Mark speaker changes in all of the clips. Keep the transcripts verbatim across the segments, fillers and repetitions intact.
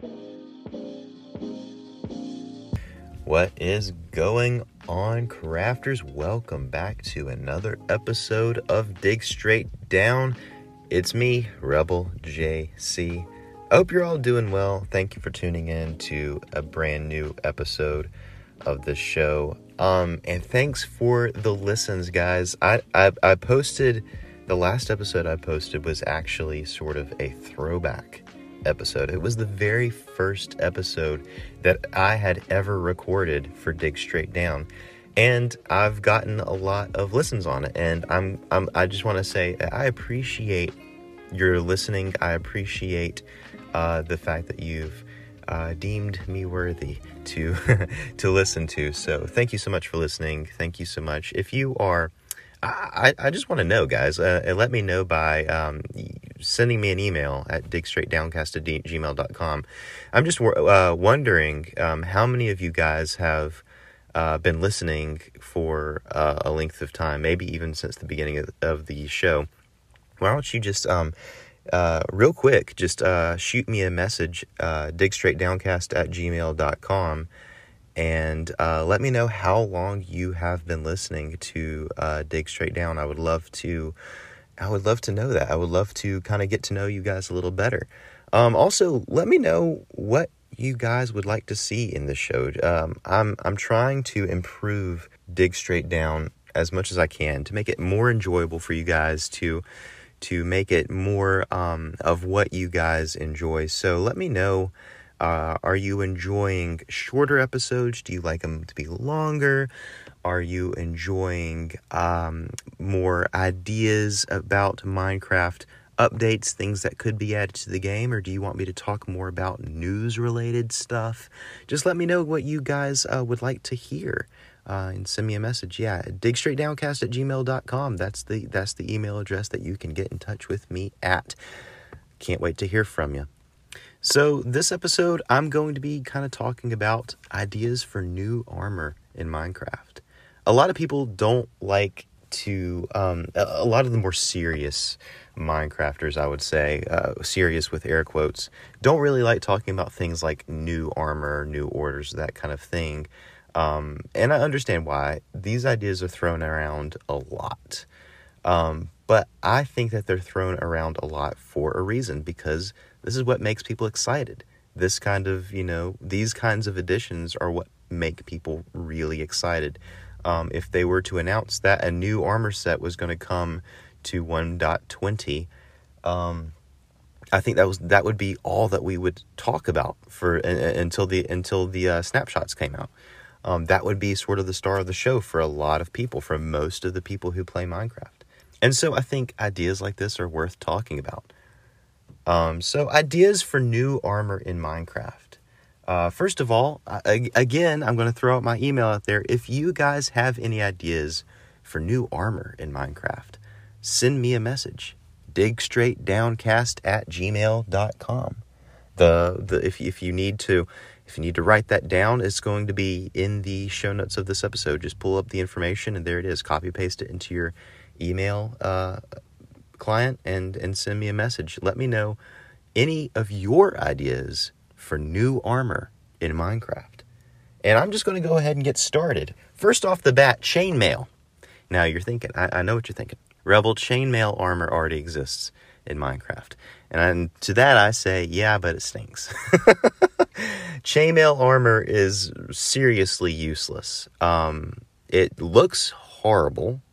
Speaker 1: What is going on, crafters? Welcome back to another episode of Dig Straight Down. It's me, Rebel J C. I hope you're all doing well. Thank you for tuning in to a brand new episode of the show. Um, and thanks for the listens, guys. I, I I posted, the last episode I posted was actually sort of a throwback episode. It was the very first episode that I had ever recorded for Dig Straight Down, and I've gotten a lot of listens on it. And I'm, I'm I just want to say I appreciate your listening. I appreciate uh, the fact that you've uh, deemed me worthy to to listen to. So thank you so much for listening. Thank you so much. If you are, I, I just want to know, guys, uh, and let me know by um, sending me an email at digstraightdowncast at gmail dot com. I'm just uh, wondering um, how many of you guys have uh, been listening for uh, a length of time, maybe even since the beginning of, of the show. Why don't you just, um, uh, real quick, just uh, shoot me a message, uh, digstraightdowncast at gmail dot com. And uh, let me know how long you have been listening to uh, Dig Straight Down. I would love to, I would love to know that. I would love to kind of get to know you guys a little better. Um, also, let me know what you guys would like to see in this show. Um, I'm I'm trying to improve Dig Straight Down as much as I can to make it more enjoyable for you guys, to to make it more um, of what you guys enjoy. So let me know. Uh, are you enjoying shorter episodes? Do you like them to be longer? Are you enjoying um, more ideas about Minecraft updates, things that could be added to the game? Or do you want me to talk more about news-related stuff? Just let me know what you guys uh, would like to hear uh, and send me a message. Yeah, digstraightdowncast at gmail dot com. That's the, that's the email address that you can get in touch with me at. Can't wait to hear from you. So this episode, I'm going to be kind of talking about ideas for new armor in Minecraft. A lot of people don't like to, um, a lot of the more serious Minecrafters, I would say, uh, serious with air quotes, don't really like talking about things like new armor, new orders, that kind of thing. Um, and I understand why. These ideas are thrown around a lot. Um, but I think that they're thrown around a lot for a reason, because this is what makes people excited. This kind of, you know, these kinds of additions are what make people really excited. Um, if they were to announce that a new armor set was going to come to one point twenty, um, I think that was that would be all that we would talk about for uh, until the until the uh, snapshots came out. Um, that would be sort of the star of the show for a lot of people, for most of the people who play Minecraft. And so I think ideas like this are worth talking about. Um, so ideas for new armor in Minecraft. Uh, first of all, I, again, I'm going to throw out my email out there. If you guys have any ideas for new armor in Minecraft, send me a message. digstraightdowncast at gmail dot com. The the if if you need to if you need to write that down, it's going to be in the show notes of this episode. Just pull up the information and there it is. Copy paste it into your email uh client and and send me a message. Let me know any of your ideas for new armor in Minecraft. And I'm just going to go ahead and get started. First off the bat, chainmail. Now you're thinking, I, I know what you're thinking. Rebel, chainmail armor already exists in Minecraft. And I'm, to that I say, yeah, but it stinks. Chainmail armor is seriously useless. Um, it looks horrible.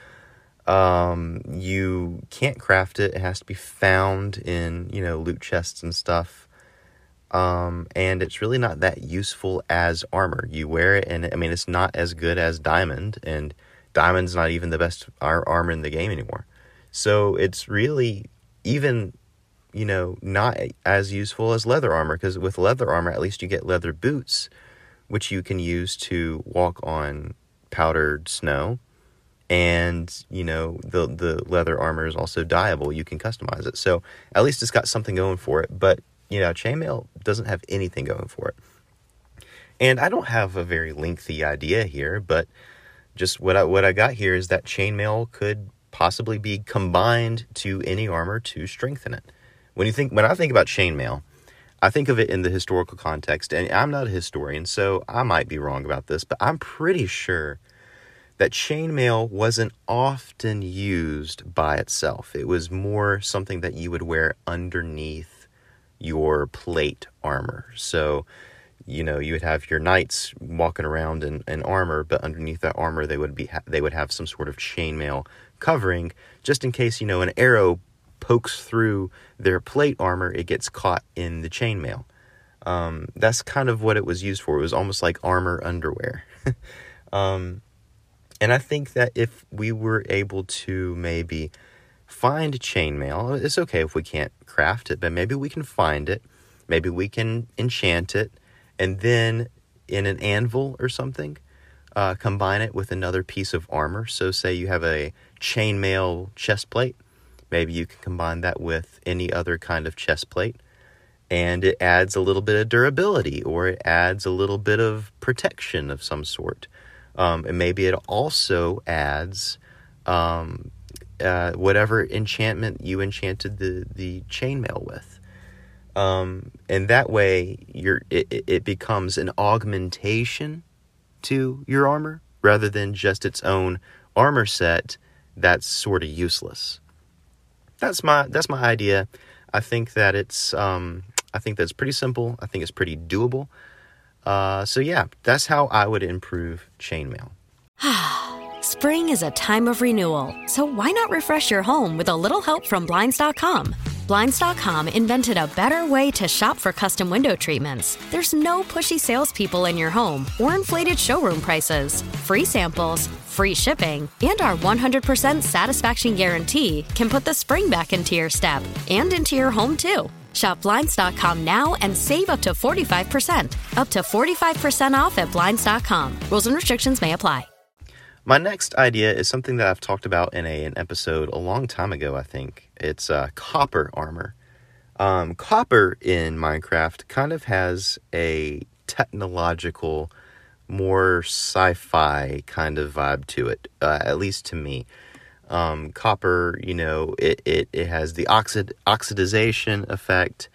Speaker 1: Um, you can't craft it. It has to be found in, you know, loot chests and stuff. Um, and it's really not that useful as armor. You wear it and, I mean, it's not as good as diamond, and diamond's not even the best ar- armor in the game anymore. So it's really even, you know, not as useful as leather armor, because with leather armor, at least you get leather boots, which you can use to walk on powdered snow. And, you know, the the leather armor is also dyeable. You can customize it. So at least it's got something going for it. But, you know, chainmail doesn't have anything going for it. And I don't have a very lengthy idea here, but just what I what I got here is that chainmail could possibly be combined to any armor to strengthen it. When you think when I think about chainmail, I think of it in the historical context, and I'm not a historian, so I might be wrong about this, but I'm pretty sure that chainmail wasn't often used by itself. It was more something that you would wear underneath your plate armor. So, you know, you would have your knights walking around in, in armor, but underneath that armor, they would be they would have some sort of chainmail covering, just in case, you know, an arrow pokes through their plate armor, it gets caught in the chainmail. Um, that's kind of what it was used for. It was almost like armor underwear. um, and I think that if we were able to maybe find chainmail, it's okay if we can't craft it, but maybe we can find it, maybe we can enchant it, and then in an anvil or something, uh, combine it with another piece of armor. So say you have a chainmail chest plate, maybe you can combine that with any other kind of chest plate, and it adds a little bit of durability, or it adds a little bit of protection of some sort. Um, and maybe it also adds um, uh, whatever enchantment you enchanted the, the chainmail with. Um, and that way you're, it, it becomes an augmentation to your armor rather than just its own armor set that's sort of useless. That's my that's my idea. I think that it's um, I think that's pretty simple. I think it's pretty doable. Uh, so yeah, that's how I would improve chainmail.
Speaker 2: Spring is a time of renewal, so why not refresh your home with a little help from Blinds dot com? Blinds dot com invented a better way to shop for custom window treatments. There's no pushy salespeople in your home or inflated showroom prices. Free samples, free shipping, and our one hundred percent satisfaction guarantee can put the spring back into your step and into your home, too. Shop Blinds dot com now and save up to forty-five percent. Up to forty-five percent off at Blinds dot com. Rules and restrictions may apply.
Speaker 1: My next idea is something that I've talked about in a, an episode a long time ago, I think. It's uh, copper armor. Um, copper in Minecraft kind of has a technological, more sci-fi kind of vibe to it, uh, at least to me. Um, copper, you know, it, it, it has the oxid oxidization effect.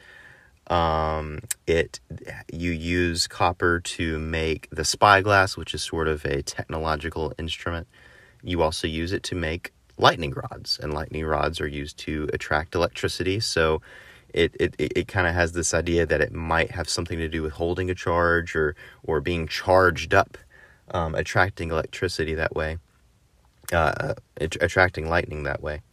Speaker 1: Um, it, you use copper to make the spyglass, which is sort of a technological instrument. You also use it to make lightning rods, and lightning rods are used to attract electricity. So it, it, it kind of has this idea that it might have something to do with holding a charge or, or being charged up, um, attracting electricity that way, uh, attracting lightning that way.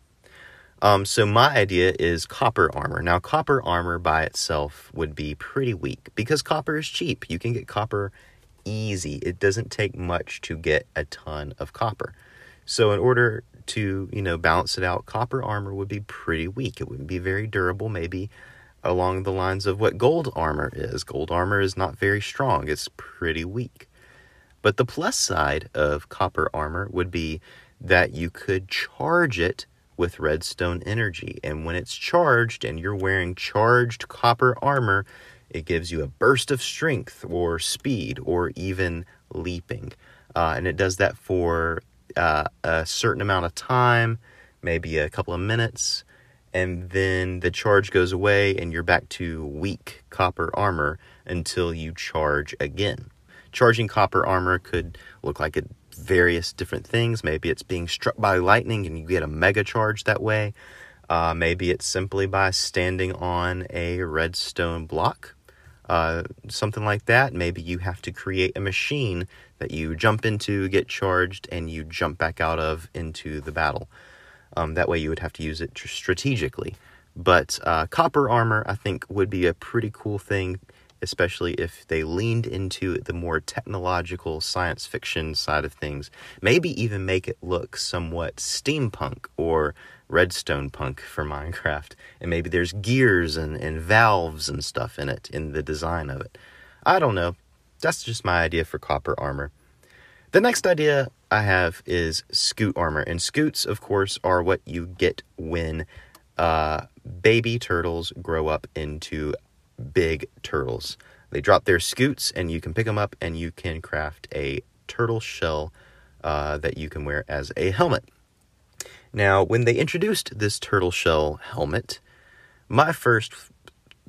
Speaker 1: Um, so my idea is copper armor. Now, copper armor by itself would be pretty weak because copper is cheap. You can get copper easy. It doesn't take much to get a ton of copper. So in order to, you know, balance it out, copper armor would be pretty weak. It wouldn't be very durable, maybe along the lines of what gold armor is. Gold armor is not very strong. It's pretty weak. But the plus side of copper armor would be that you could charge it with redstone energy. And when it's charged and you're wearing charged copper armor, it gives you a burst of strength or speed or even leaping. Uh, and it does that for uh, a certain amount of time, maybe a couple of minutes, and then the charge goes away and you're back to weak copper armor until you charge again. Charging copper armor could look like it various different things. Maybe it's being struck by lightning and you get a mega charge that way. Uh, maybe it's simply by standing on a redstone block, uh, something like that. Maybe you have to create a machine that you jump into, get charged, and you jump back out of into the battle. Um, that way you would have to use it strategically. But uh, copper armor, I think, would be a pretty cool thing, especially if they leaned into the more technological science fiction side of things. Maybe even make it look somewhat steampunk or redstone punk for Minecraft. And maybe there's gears and, and valves and stuff in it, in the design of it. I don't know. That's just my idea for copper armor. The next idea I have is scoot armor. And scoots, of course, are what you get when uh, baby turtles grow up into big turtles. They drop their scoots and you can pick them up and you can craft a turtle shell uh, that you can wear as a helmet. Now, when they introduced this turtle shell helmet, my first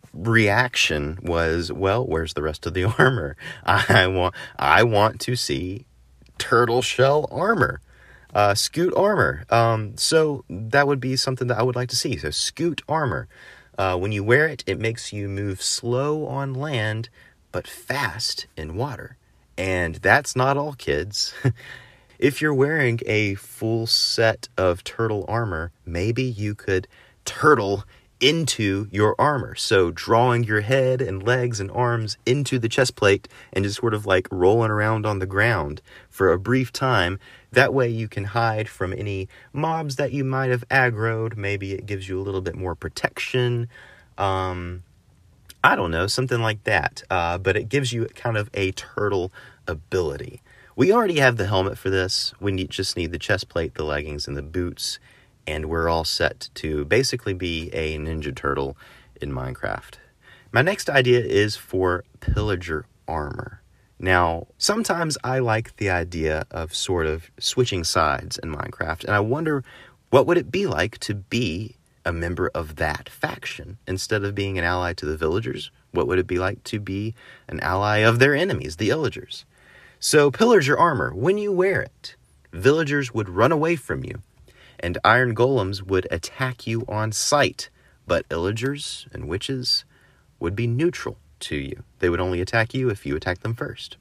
Speaker 1: reaction was, well, where's the rest of the armor? I want, I want to see turtle shell armor, uh, scoot armor. Um, so that would be something that I would like to see. So scoot armor. Uh, when you wear it, it makes you move slow on land, but fast in water. And that's not all, kids. If you're wearing a full set of turtle armor, maybe you could turtle into your armor. So drawing your head and legs and arms into the chest plate and just sort of like rolling around on the ground for a brief time. That way you can hide from any mobs that you might have aggroed. Maybe it gives you a little bit more protection. Um, I don't know, something like that. Uh, but it gives you kind of a turtle ability. We already have the helmet for this. We need, just need the chest plate, the leggings, and the boots, and we're all set to basically be a Ninja Turtle in Minecraft. My next idea is for pillager armor. Now, sometimes I like the idea of sort of switching sides in Minecraft, and I wonder what would it be like to be a member of that faction instead of being an ally to the villagers. What would it be like to be an ally of their enemies, the illagers? So, pillager armor, when you wear it, villagers would run away from you, and iron golems would attack you on sight, but illagers and witches would be neutral to you. They would only attack you if you attack them first.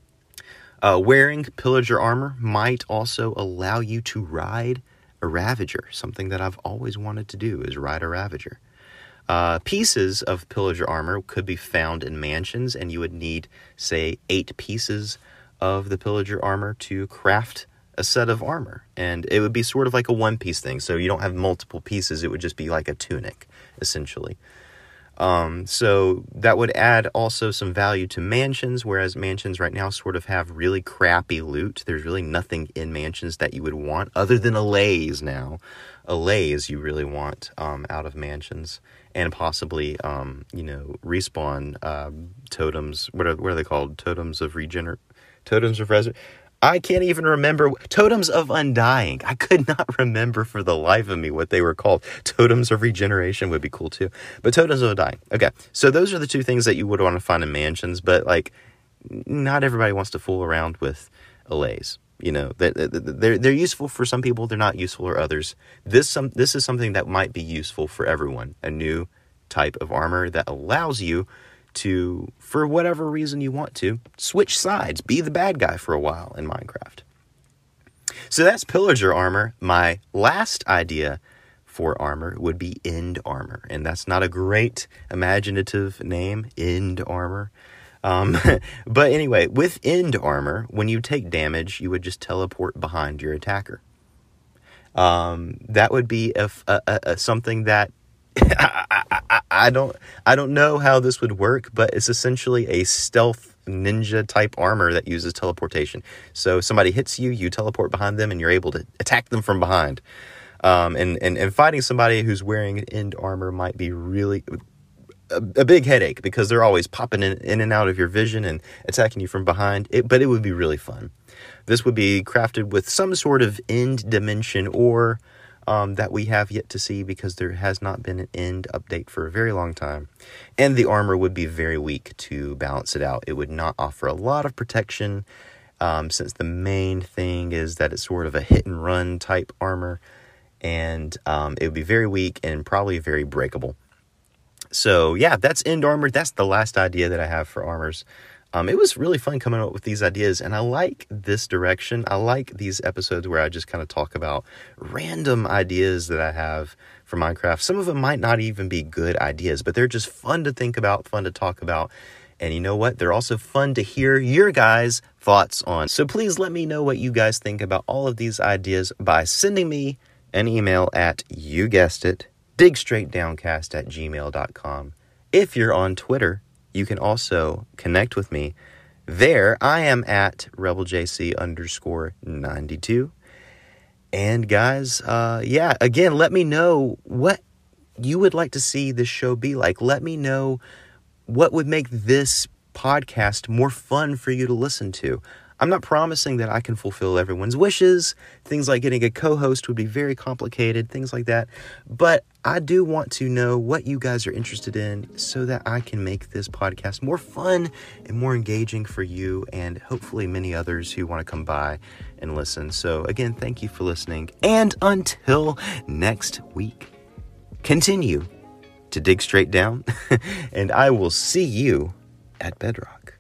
Speaker 1: Uh, wearing pillager armor might also allow you to ride a Ravager, something that I've always wanted to do is ride a Ravager. Uh, pieces of pillager armor could be found in mansions, and you would need, say, eight pieces of the pillager armor to craft a set of armor. And it would be sort of like a one-piece thing, so you don't have multiple pieces. It would just be like a tunic, essentially. Um, so that would add also some value to mansions, whereas mansions right now sort of have really crappy loot. There's really nothing in mansions that you would want, other than allays now. Allays you really want um, out of mansions. And possibly, um, you know, respawn uh, totems. What are, what are they called? Totems of regener... Totems of res... I can't even remember. Totems of Undying. I could not remember for the life of me what they were called. Totems of Regeneration would be cool too. But Totems of Undying. Okay, so those are the two things that you would want to find in mansions. But, like, not everybody wants to fool around with allays. You know, they're, they're, they're useful for some people. They're not useful for others. This, some, this is something that might be useful for everyone. A new type of armor that allows you to, for whatever reason you want to, switch sides, be the bad guy for a while in Minecraft. So that's pillager armor. My last idea for armor would be end armor, and that's not a great imaginative name, end armor. Um, but anyway, with end armor, when you take damage, you would just teleport behind your attacker. Um, that would be a, a, a, something that I, I, I don't I don't know how this would work, but it's essentially a stealth ninja type armor that uses teleportation. So somebody hits you, you teleport behind them, and you're able to attack them from behind. Um, and, and, and fighting somebody who's wearing end armor might be really a, a big headache because they're always popping in, in and out of your vision and attacking you from behind. It, but it would be really fun. This would be crafted with some sort of end dimension or Um, that we have yet to see because there has not been an end update for a very long time. And the armor would be very weak to balance it out. It would not offer a lot of protection um, since the main thing is that it's sort of a hit and run type armor. And um, it would be very weak and probably very breakable. So yeah, that's end armor. That's the last idea that I have for armors. Um, it was really fun coming up with these ideas, and I like this direction. I like these episodes where I just kind of talk about random ideas that I have for Minecraft. Some of them might not even be good ideas, but they're just fun to think about, fun to talk about. And you know what? They're also fun to hear your guys' thoughts on. So please let me know what you guys think about all of these ideas by sending me an email at, you guessed it, digstraightdowncast at gmail dot com. If you're on Twitter, you can also connect with me. There, I am at RebelJC underscore 92. And guys, uh, yeah, again, let me know what you would like to see this show be like. Let me know what would make this podcast more fun for you to listen to. I'm not promising that I can fulfill everyone's wishes. Things like getting a co-host would be very complicated, things like that. But I do want to know what you guys are interested in so that I can make this podcast more fun and more engaging for you and hopefully many others who want to come by and listen. So again, thank you for listening. And until next week, continue to dig straight down, and I will see you at Bedrock.